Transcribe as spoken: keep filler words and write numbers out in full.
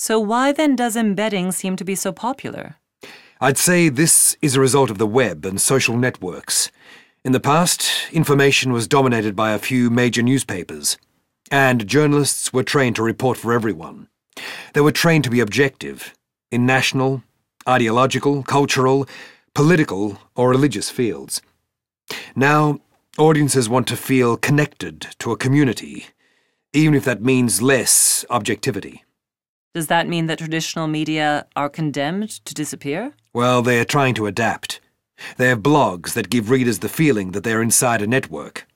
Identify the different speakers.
Speaker 1: So why then does embedding seem to be so popular?
Speaker 2: I'd say this is a result of the web and social networks. In the past, information was dominated by a few major newspapers, and journalists were trained to report for everyone. They were trained to be objective in national, ideological, cultural, political, or religious fields. Now, audiences want to feel connected to a community, even if that means less objectivity.
Speaker 1: Does that mean that traditional media are condemned to disappear?
Speaker 2: Well, they are trying to adapt. They have blogs that give readers the feeling that they are inside a network.